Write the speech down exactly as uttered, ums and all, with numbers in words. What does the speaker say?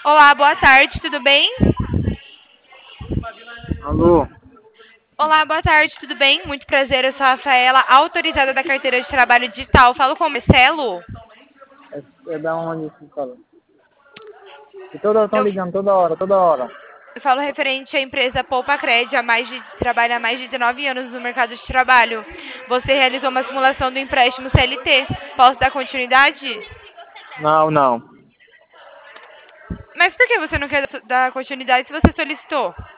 Olá, boa tarde, tudo bem? Alô, Olá, boa tarde, tudo bem? Muito prazer, eu sou a Rafaela, autorizada da carteira de trabalho digital. Falo com o Marcelo? é, é da onde você fala? E toda, estão Eu, ligando toda hora, toda hora. eu falo referente à empresa Poupa Cred, há mais de, trabalha há mais de dezenove anos no mercado de trabalho. Você realizou uma simulação do empréstimo C L T. Posso dar continuidade? Não, não. Mas por que você não quer dar continuidade se você solicitou?